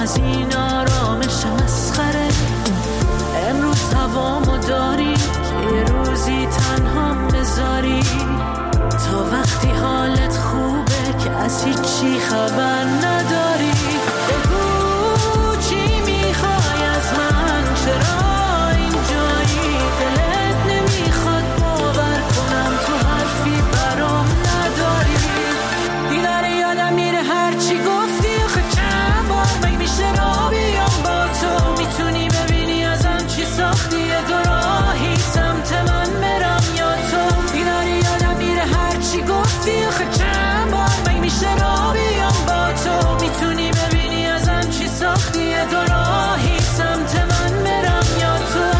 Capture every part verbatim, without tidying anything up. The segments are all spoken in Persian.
از این آرامش مسخره. امروز هوامو داری که یه روزی تنها بذاری، تا وقتی حالت خوبه که از هیچی خبر نداری. بگو چی میخوای از من، چرا اینجایی؟ دلت نمیخواد باور کنم تو حرفی برام نداری. دیداره یادم میره هرچی گفتی، آخه چند بار می میشه را بیام با تو. میتونی ببینی ازم چی ساختی، یه دو راهی سمت من برم یا تو. دیداره یادم میره هرچی گفتی، آخه چند بار می میشه را بیام با تو. میتونی ببینی ازم چی ساختی، یه دو راهی سمت من برم یا تو.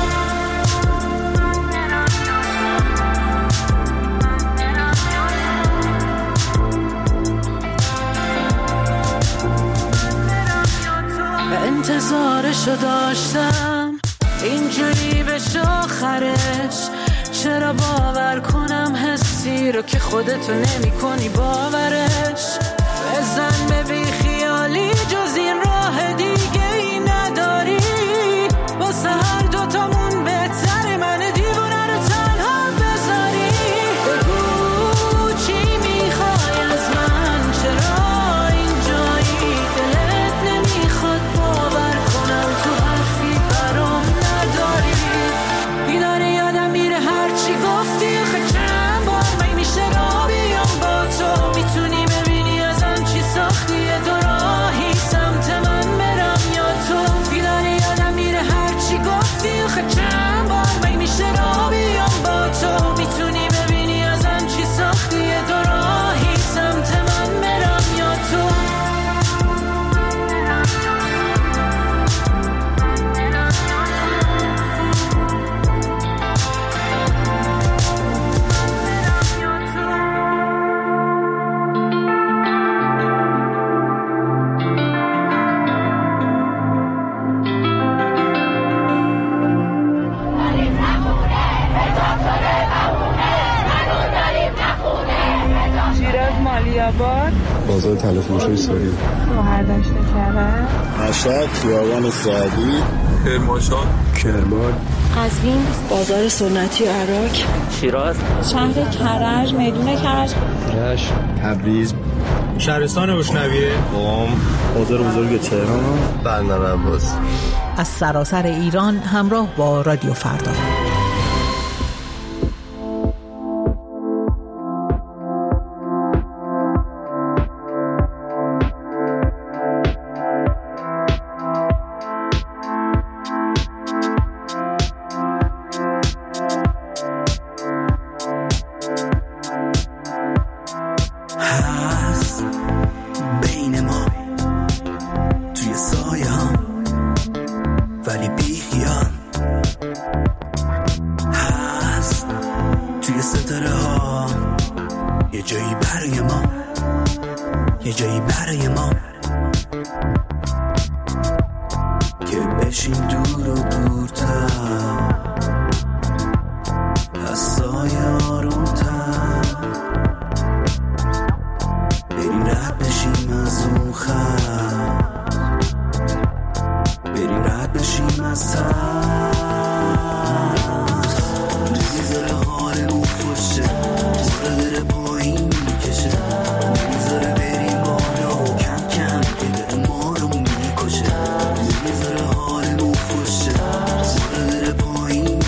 انتظارشو داشتم اینجوری بشه آخرش. چرا باور کنم حسی رو که خودتو نمی کنی باورش. بزن به بی خیالی جز این راه دیگه ای نداری. واسه هر دوتامون بهتره من دیوونه رو تنها بذاری. بگو چی میخوای از من، چرا اینجایی؟ دلت نمیخواد باور کنم تو حرفی برام نداری. دیداره یادم میره هرچی گفتی، آخه چند بار می میشه را بیام با تو. میتونی ببینی ازم چی ساختی، یه دو راهی سمت من برم یا تو. دیداره یادم میره هرچی گفتی، آخه چند بار می میشه را بیام با تو. میتونی ببینی ازم چی ساختی، یه دو راهی سمت من برم یا تو. بازار تلفروشی ساری، شوهر داشته کرده، مشهد، خیابان سعدی، کرمانشاه، کرمان، قزوین، بازار سنتی عراق، شیراز، شهر کرج، میدون کرج، رشت، تبریز، شهرستان بشنویه، قم، بازار بزرگ تهران، بندر عباس. از سراسر ایران همراه با رادیو فردا. Poi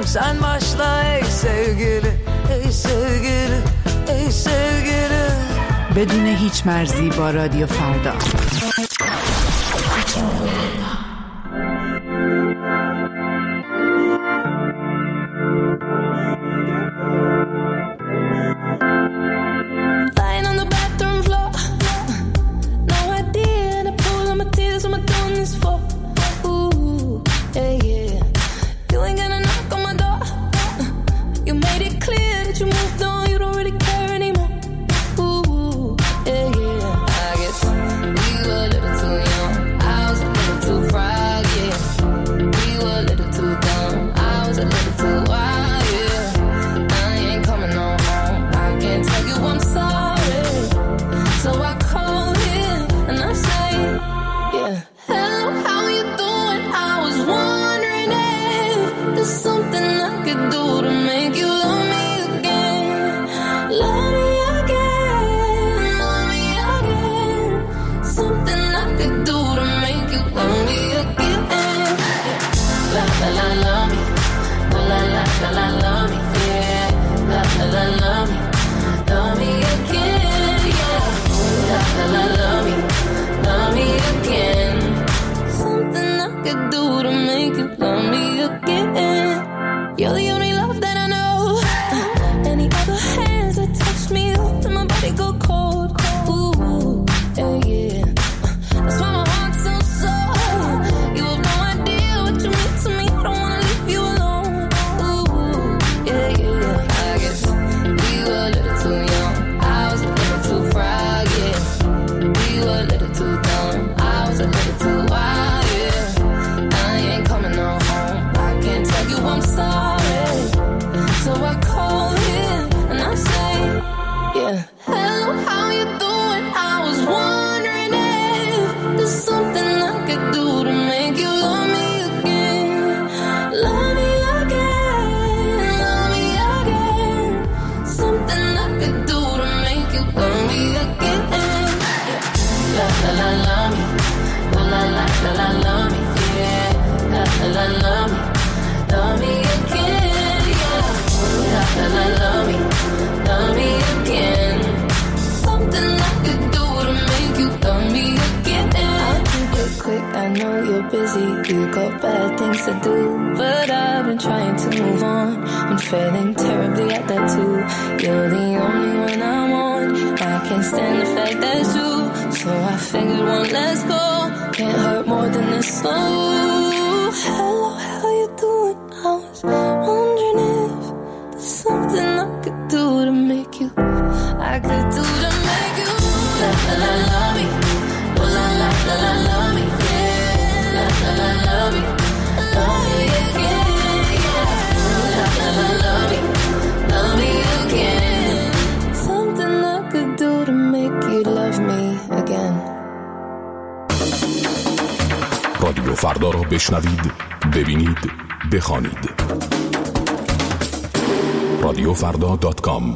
sen başla ey sevgili, ey sevgili, ey sevgili. بدون هیچ مرزی با رادیو فردا. رادیو فردا را بشنوید، ببینید، بخوانید. رادیو فردا دات کام.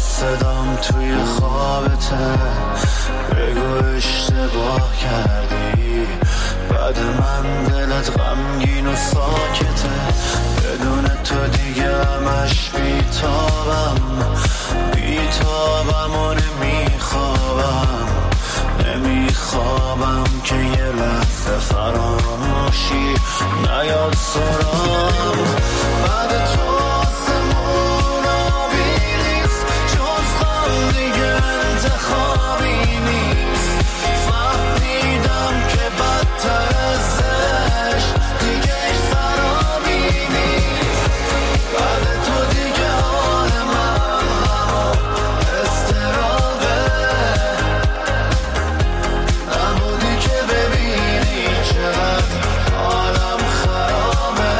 صدام توی خوابته، بگو اشتباه کردی، بعد من دلت غمگین و ساکته، بدون تو دیگه همش بیتابم، بیتابم و نمیخوابم، نمیخوابم که یه لحظه فراموشی نیاد سرام. بعد تو آسمون آبی نیست، جز غم دیگه انتخابی نیست، فهمیدم که بدتر از عشق دیگه سرابی نیست، بعد تو دیگه حال من همون استرابه، نبودی که ببینی چقدر حالم خرابه،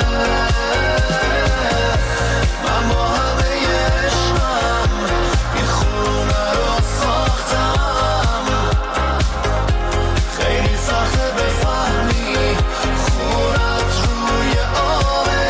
من با همه عشقم این خونه رو ساختم، خیلی سخته بفهمی خونت روی آبه.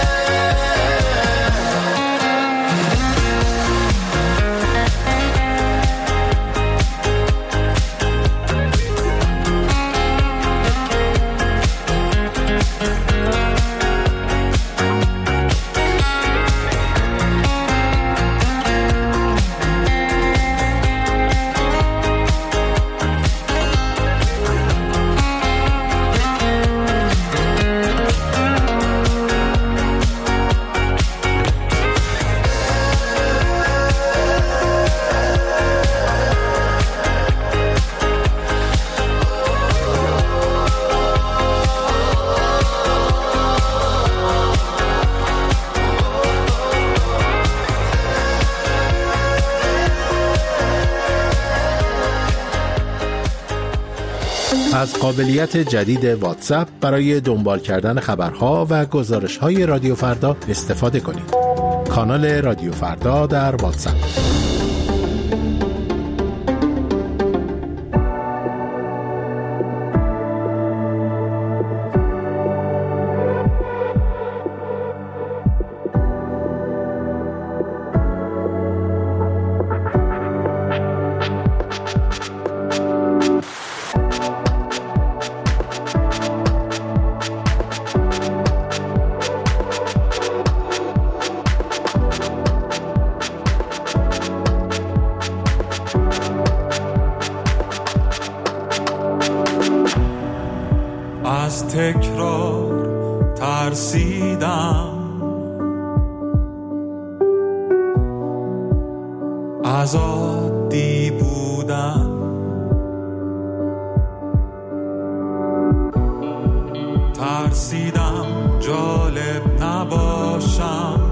از قابلیت جدید واتساپ برای دنبال کردن خبرها و گزارش‌های رادیو فردا استفاده کنید. کانال رادیو فردا در واتساپ. از تکرار ترسیدم، از عادی بودن ترسیدم، جالب نباشم،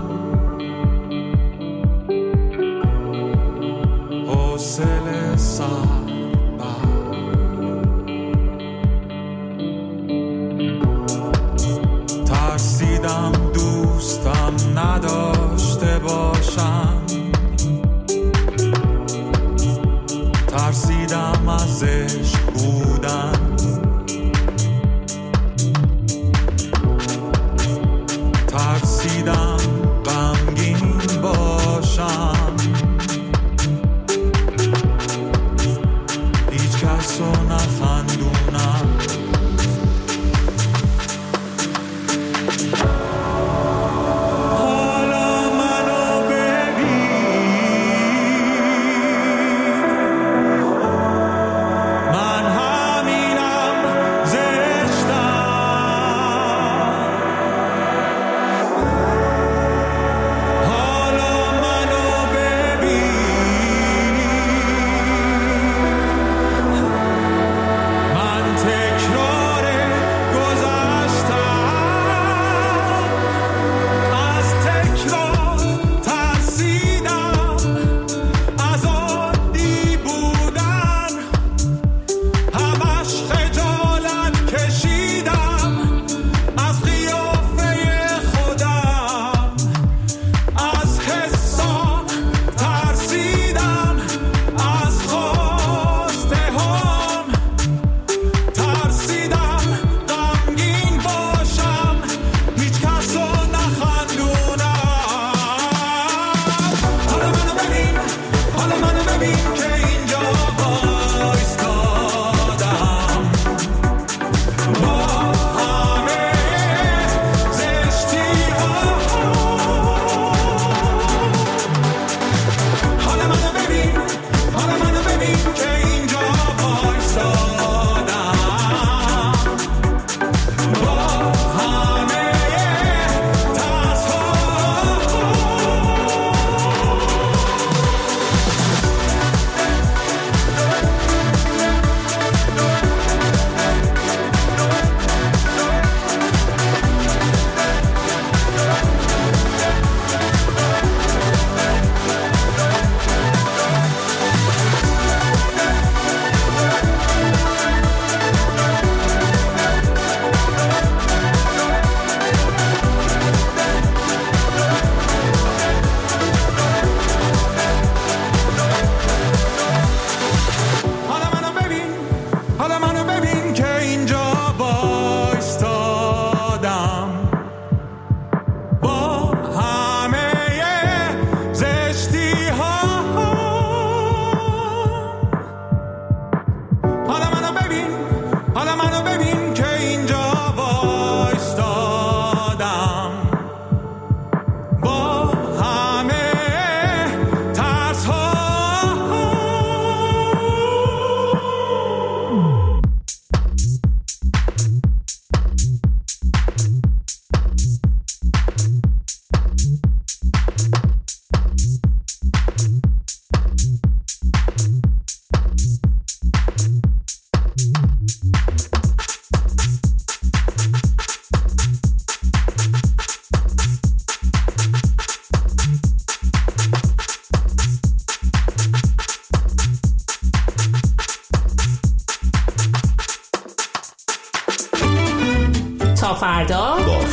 حوصله سر ترسیدم دوستم نداشته باشم، ترسیدم از عشق بودن، ترسیدم غمگین باشم،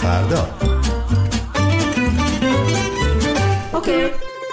فردا. اوکی.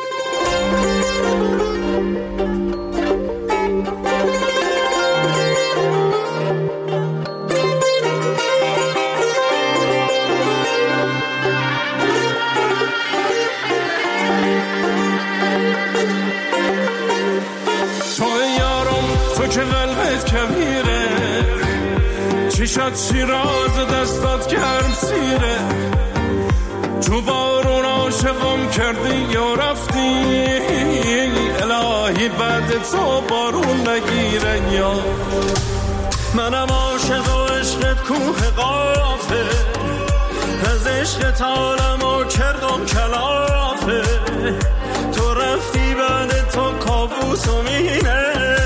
که قلبت کبیره، چشات شیراز دستات گرم سیره، تو بارون عاشقم کردی یا رفتی، الهی بعد تو بارون نگیره. یا منم عاشق و عشقت کوه قافه، از عشقت عالمو کردم کلافه، تو رفتی بعد تو کابوس و مینه،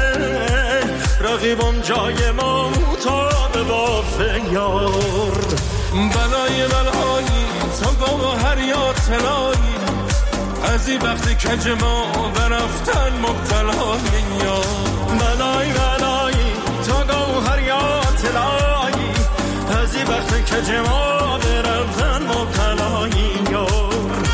رقیبم جای ما مطابه بافه. یار بلای بلایی تو گوهر یا طلایی، از این وقتی کج ما برفتن مبتلایی. یار بلای بلایی تو گوهر یا طلایی، از این وقتی کج ما برفتن مبتلایی. یار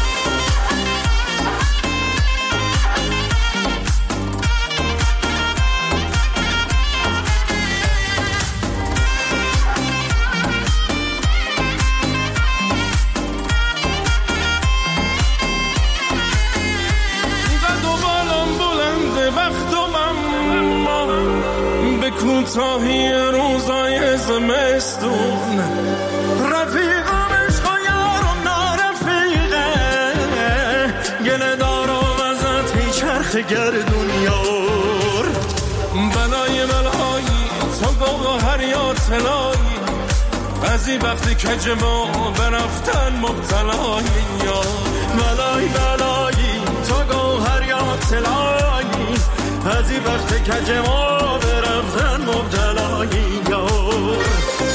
کوتاهی روزای زمستون، رفیقم عشق و یارم نارفیقه، گله دارم ازت هی چرخ گردون. یار بلای بلایی تو گوهر یا طلایی، از این وقتی کج ما برفتن مبتلایی. یار بلای بلایی تو گوهر یا طلایی، از این وقتی کج ما برفتن مبتلایی. یار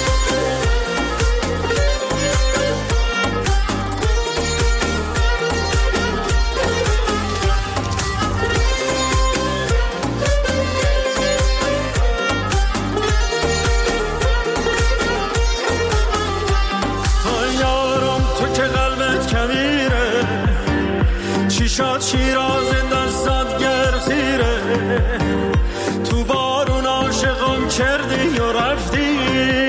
تو یارم تو که قلبت کبیره، چیشات شیراز دستات گرزیره، تو بارون عاشقم کردی و رفتی،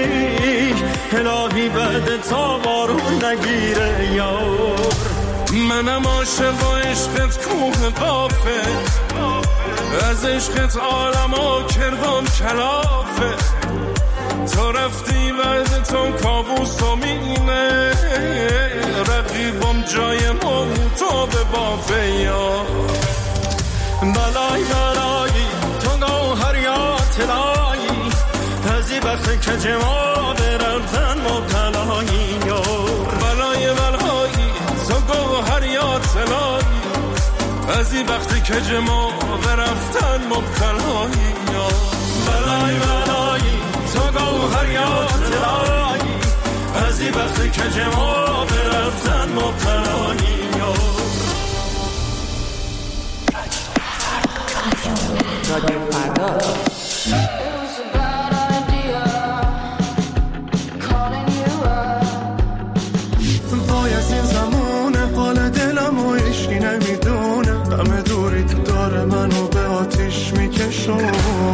الهی بعد تا بارون نگیره. یار منم عاشق و عشقت کوه قافه، از عشقت عالمو کردم کلافه، تو رفتی بعد تو کابوس و مینه، رقیبم جای ما تو به بافه. یار بلای بلایی تو گوهر یا طلایی، از این وقت کج ما برفتن مبتلایی. یار بلای بلایی تو گوهر یا طلایی، از این وقت کج ما برفتن مبتلایی. یار بلای بلایی تو گوهر یا طلایی، از این وقت کج ما برفتن مبتلایی. رادیو فردا. وای از این زمونه حال دلم و عشقی نمیدونه، غم دوری تو داره منو به آتیش میکشونه.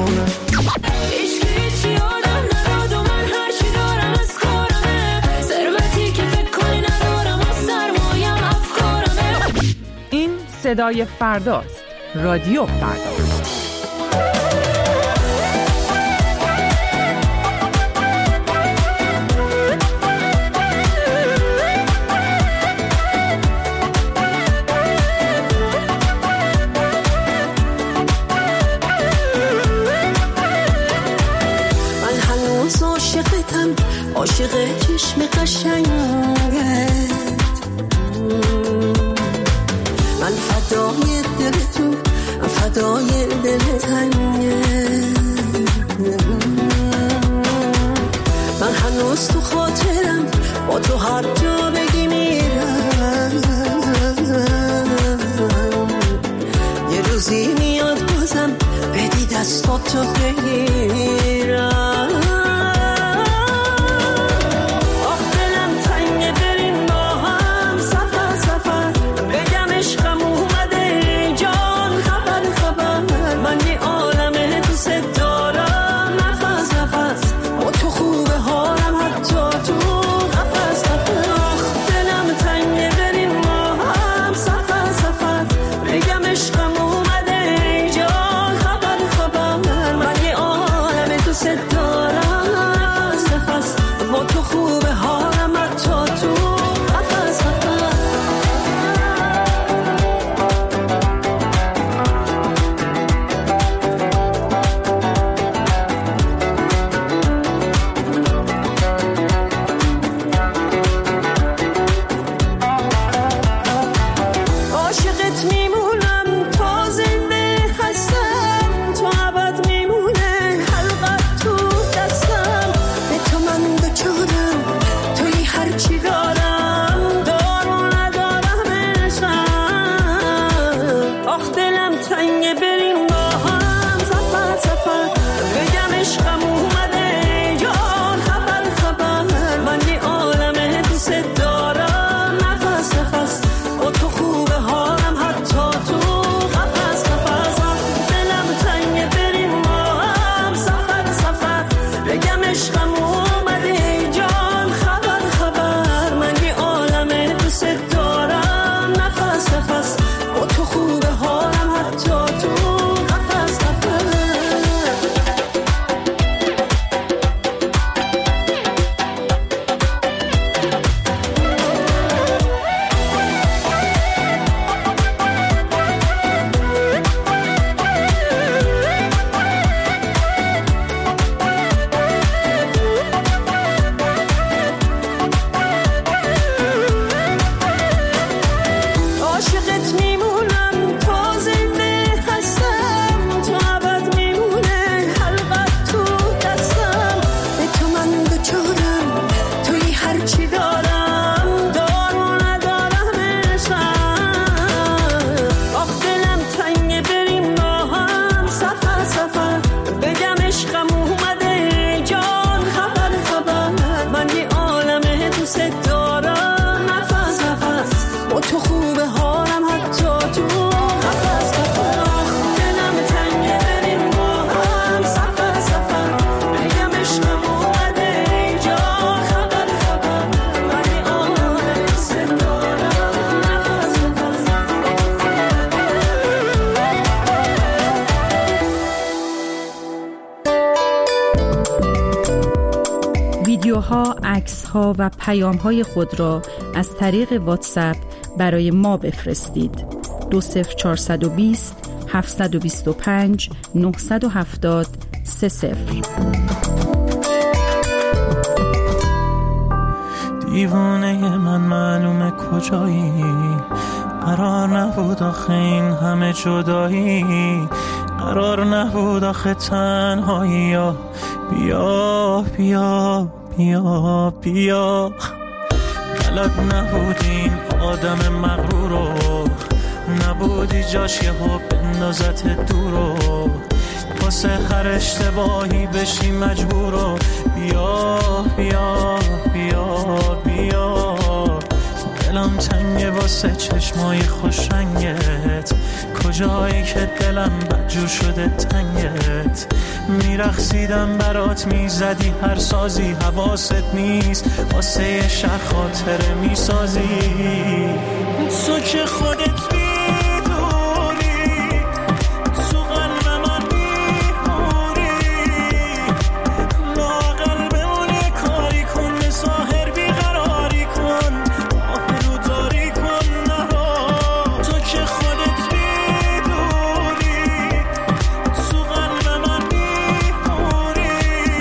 عشقی چی آدم نداد و من هرچی دارم از کارمه، ثروتی که فکر کنی ندارم و سرمایم افکارمه. این صدای فرداست. رادیو فردا. عاشق چشم قشنگت، من فدای دل تو، فدای دل تنگت، من هنوز تو خاطرم، با تو هر جا بگی میرم، یه روزی میاد بازم بدی دستاتو بگیرم. آخ دلم تنگه صداها، عکس‌ها و پیام‌های خود را از طریق واتساپ برای ما بفرستید. دو صفر چهارصد و بیست هفتصد و بیست و پنج نهصد و هفتاد سه صفر. دیوانه من معلومه کجایی، قرار نبود آخه این همه جدایی، قرار نبود آخه تنهایی. بیا بیا بیا بیا بلد نبودین آدم مغرورو، نبودی جاش یهو بندازت دورو، واسه هر اشتباهی بشی مجبورو. بیا بیا بیا بیا دلم تنگه واسه چشمای خوش رنگت، کجایی که دلم بدجور شده تنگت. میرقصیدم برات میزدی هر سازی، حواست نیست واسه یه شهر خاطره میسازی. تو که خودت میدونی تو قلب من میمونی، لااقل بمونی کاری کن، به ظاهر بیقراری کن، آبرو داری کن نرو. تو که خودت میدونی تو قلب من میمونی،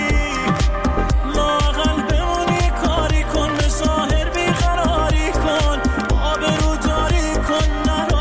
لااقل بمونی کاری کن، به ظاهر بیقراری کن، آبرو داری کن نرو.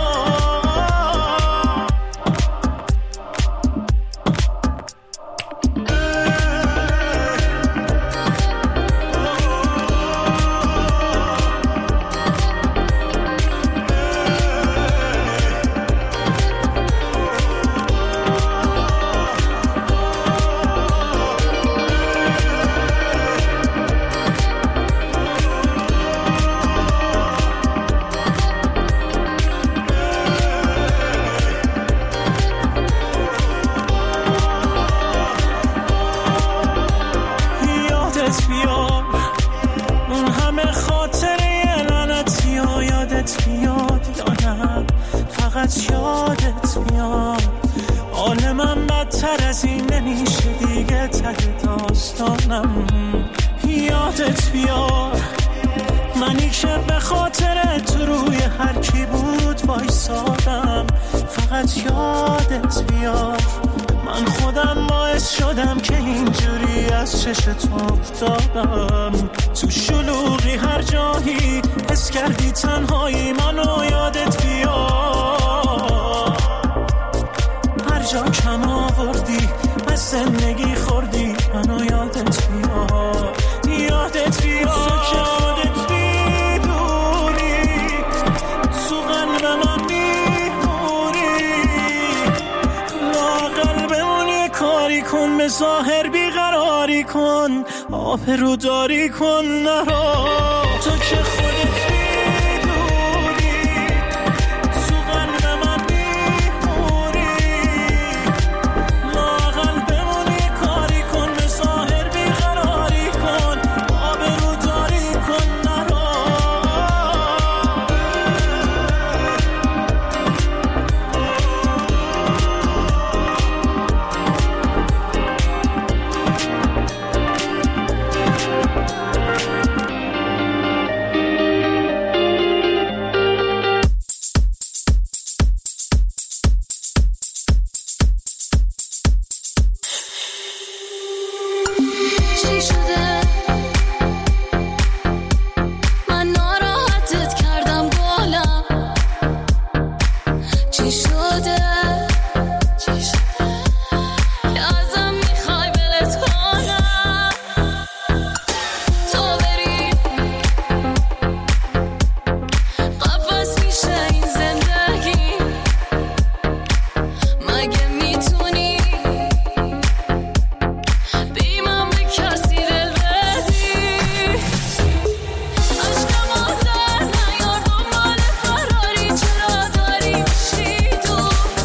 یادت بیاد اون همه خاطره لعنتی ها، یادت بیاد یا نه فقط یادت بیاد. حال من بدتر از این نمیشه دیگه، ته داستانم. یادت بیاد منی که به خاطر تو روی هر کی بود وایسادم، فقط یادت بیاد. من خودم باعث شدم که اینجوری از چشت افتادم، تو شلوغی هر جایی حس کردی تنهایی، منو یادت بیاد. هر جا کم آوردی از زندگی خوردی، منو یادت بیاد. یادت بیاد که خودت میدونی تو قلب من میمونی، لااقل بمونی کاری کن، به ظاهر بیقراری کن، آبرو داری کن نرو. تو که خودت میدونی تو قلب من میمونی، لااقل بمونی کاری کن، به ظاهر بیقراری کن، آبرو داری کن نرو. تو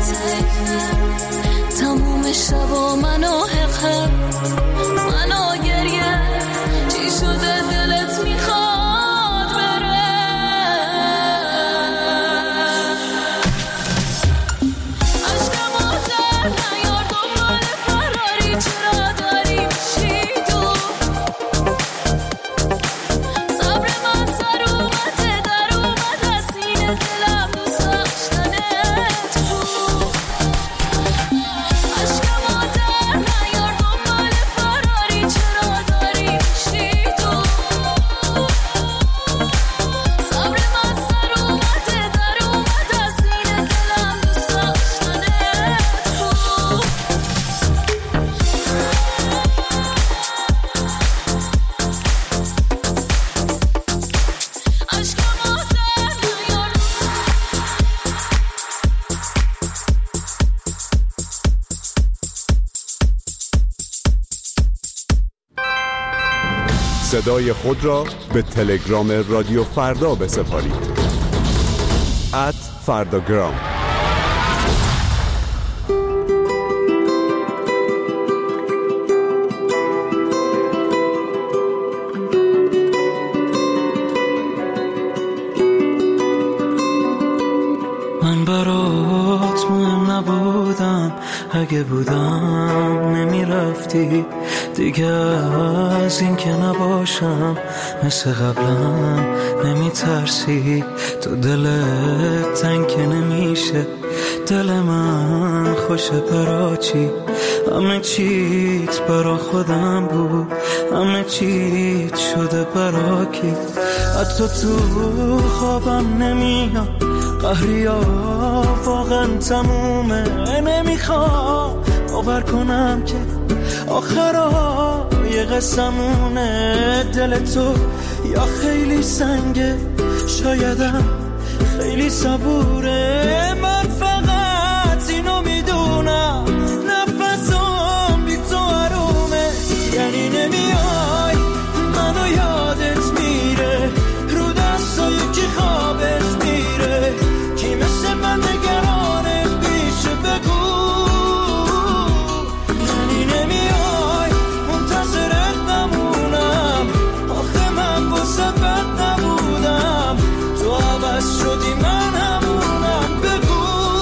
تموم شبا منو حقم منو گریه چی شده دلت میخواد بره عشقم آتر نیار دنبال فراری چرا داری میشی تو صبر من سر اومده در اومد از سینه دلم دوست داشتنه تو صدای خود را به تلگرام رادیو فردا بسپارید. ات فرداگرام. من برات مهم نبودم، اگه بودم نمیرفتی دیگه، از این که نباشم مثل قبلم نمیترسی، تو دلت تنگ که نمیشه، دل من خوشه برا چی، همه چیت برا خودم بود، همه چیت شده برا کی، حتی تو خوابم نمیاد، قهریا واقعا تمومه، نمیخوام باور کنم که آخرا یه قسمونه، دل تو یا خیلی سنگه شایدم خیلی صبوره، من فقط اینو میدونم نفسم بی تو آرومه، یعنی نمیای منو یادت میره، رو دستای کی خوابت میره، کی مثل من نگرانه پیش بگو، یعنی نمیای منتظرت نمونم، آخه من واسه بد نبودم، تو عوض شدی من همونم، بگو.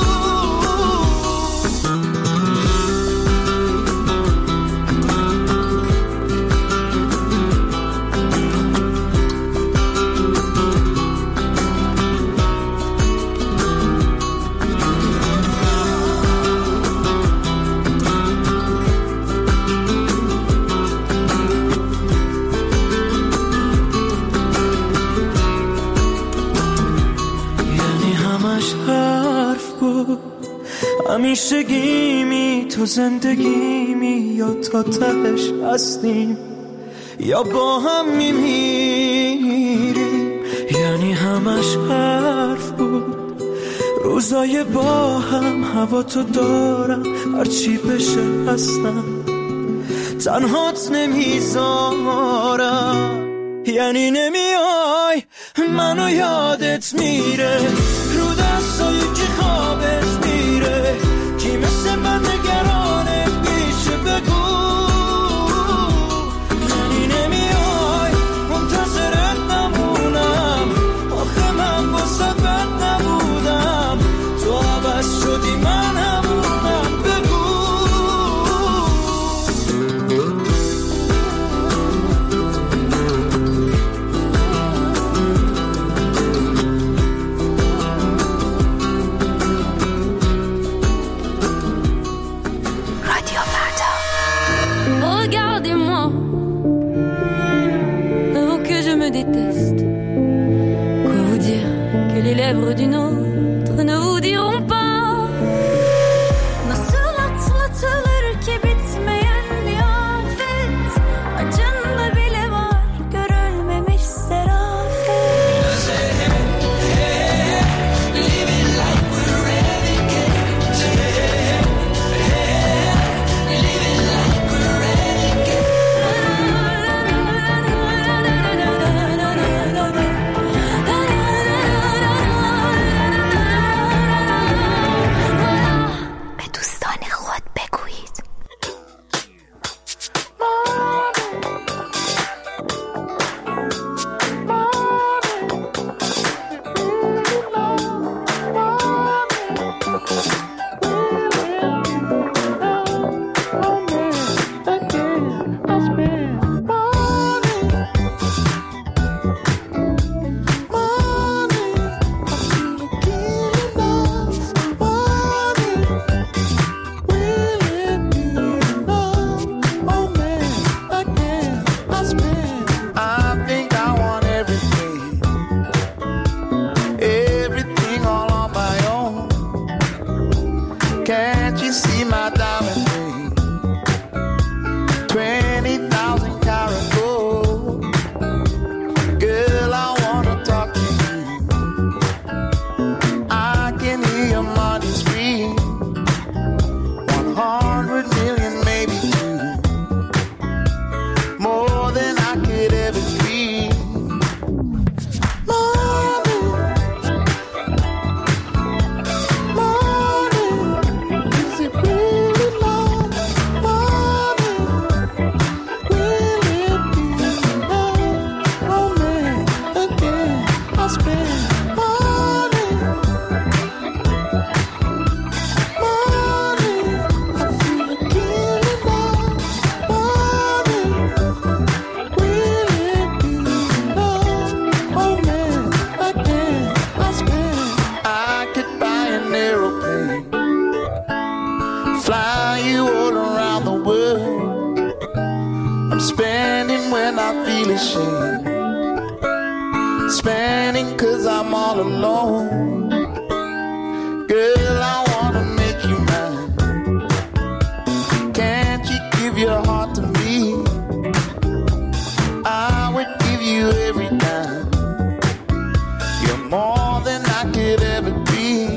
همیشه گیمی تو زندگیمی، یا تا تهش هستیم یا با هم میمیریم، یعنی همش حرف بود، روزای با هم هوا تو دارم، هرچی بشه هستم تنهات نمیذارم، یعنی نمیای منو یادت میره، رو دستای کی خوابت میره، کی مثل من نگرانه پیش بگو، یعنی نمیای منتظرت نمونم، آخه من واسه بد نبودم، تو عوض شدی من همونم، بگو. Can't you see my diamond ring? Twenty thousand carat gold. Girl, I wanna talk to you. I can hear your money scream. One hundred million, maybe two. More than I could ever dream. Spending cause I'm all alone. Girl, I wanna make you mine. Can't you give your heart to me? I would give you every dime. You're more than I could ever dream.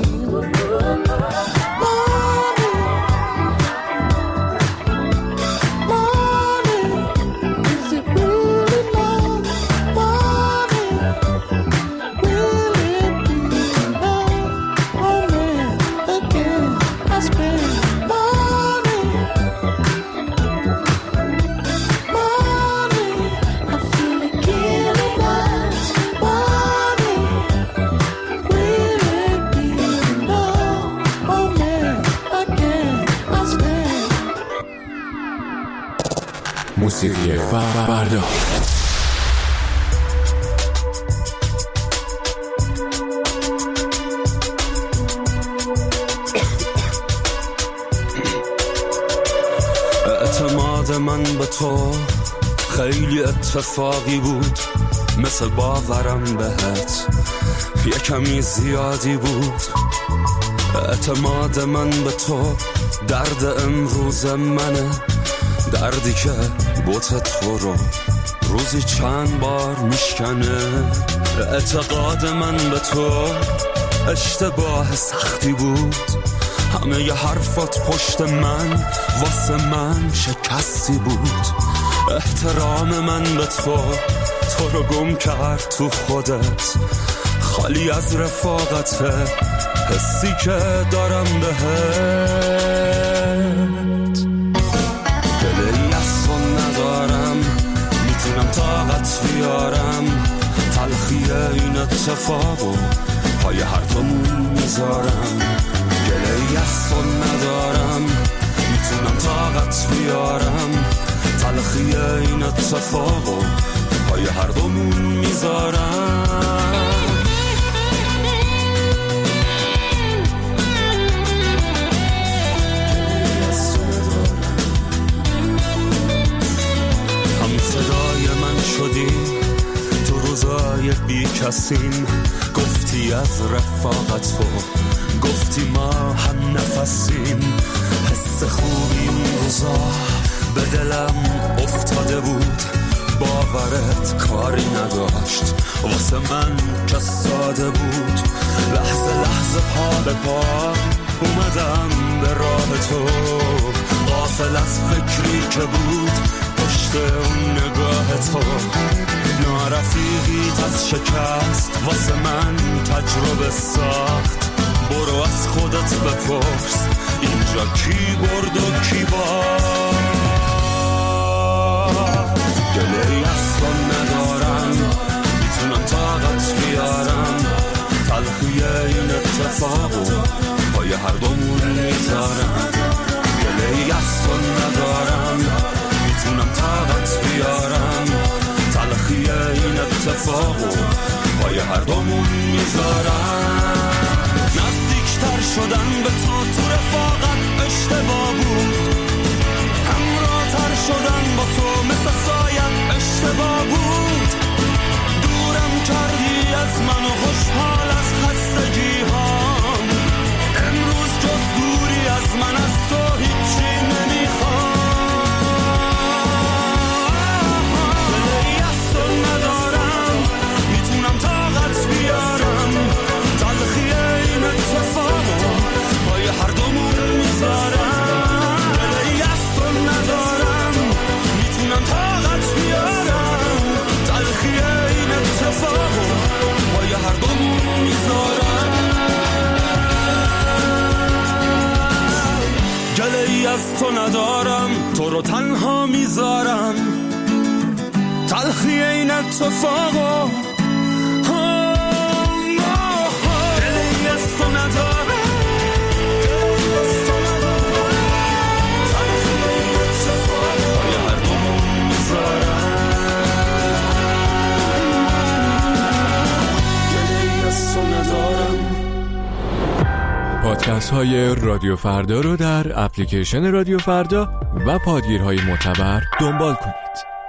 موسیقی فردا. اعتماد من به تو خیلی اتفاقی بود، مثل باورم بهت یه کمی زیادی بود. اعتماد من به تو درد امروز منه، دردی که بوت تو رو روزی چند بار میشکنه. اعتقاد من به تو اشتباه سختی بود، همه ی حرفات پشت من واسه من شکستی بود. احترام من به تو تو رو گم کرد تو خودت، خالی از رفاقت حسی که دارم بهت. دلی از تو ندارم، میتونم طاقت بیارم، تلخی این اتفاقو پای هر دومون میذارم. گله‌ای از تو ندارم، میتونم طاقت بیارم، تلخی این اتفاقو پای هر دومون میذارم. هم صدای من شدی تو روزای بی کسیم، گفتی از رفاقت تو، گفتی ما هم نفسیم. حس خوبی اون روزا به دلم افتاده بود، باورت کاری نداشت واسه من که ساده بود. لحظه لحظه پا به پا اومدم به راه تو، غافل از فکری که بود پشت اون نگاه تو. نارفیقیت از شکست واسه من تجربه ساخت، برو از خودت بپرس اینجا کی برد و کی باخت. گله‌ای از تو ندارم، میتونم طاقت بیارم، تلخی این اتفاقو پای هر دومون میذارم. گله‌ای از تو ندارم، میتونم طاقت بیارم، تلخی این اتفاقو پای هر دومون میذارم. نزدیکتر شدن به تو تو رفاقت اشتباه بود، همراه‌تر شدن با تو مثل سایت اشتباه بود. دورم کردی از من و خوشحال از خستگی هام، امروز جز دوری از از تو ندارم، تو رو تنها میذارم، تلخی این اتفاقا دلی از تو ندارم، تلخی این اتفاقا یه هر دومون میذارم، دلی از تو ندارم. پادکست های رادیو فردا رو در اپلیکیشن رادیو فردا و پادگیرهای معتبر دنبال کنید.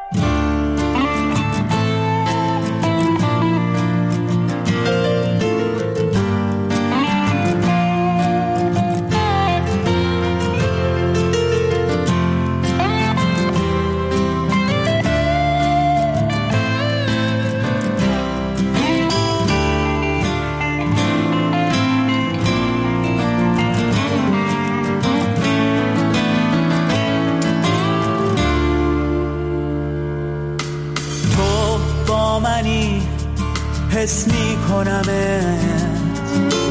حس می کنمت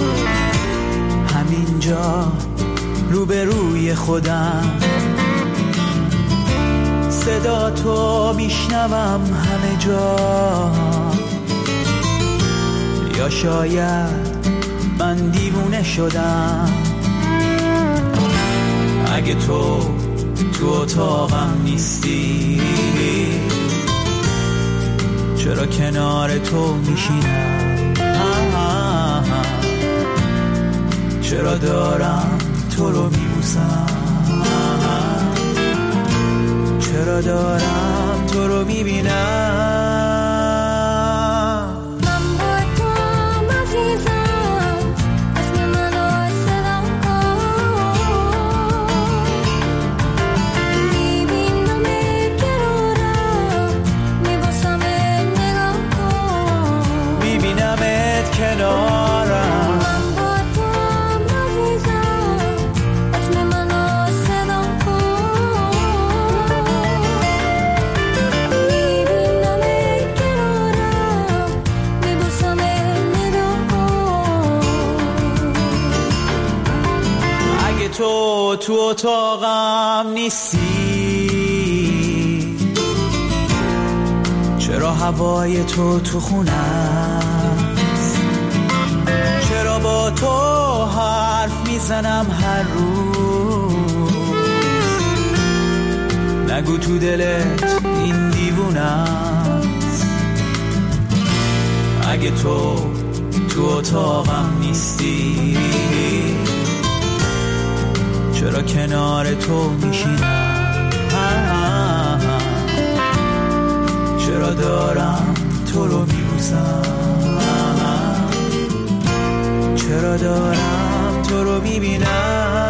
همینجا روبروی خودم، صدا تو میشنوم همه جا، یا شاید من دیوونه شدم. اگه تو تو اتاقم نیستی چرا کنار تو میشینم، چرا دارم تو رو میبوسم، چرا دارم تو رو میبینم. کنارم من با تو هم عزیزم، اسم منو صدا کن، میبینم کنارم، میبوسم نگاه کن. اگه تو تو اتاقم نیستی چرا هوای تو تو خونم، چرا با تو حرف میزنم هر روز، نگو تو دلت این دیوونست. اگه تو تو اتاقم نیستی چرا کنار تو میشینم، چرا دارم تو رو میبوسم، چرا دارم تو رو میبینم.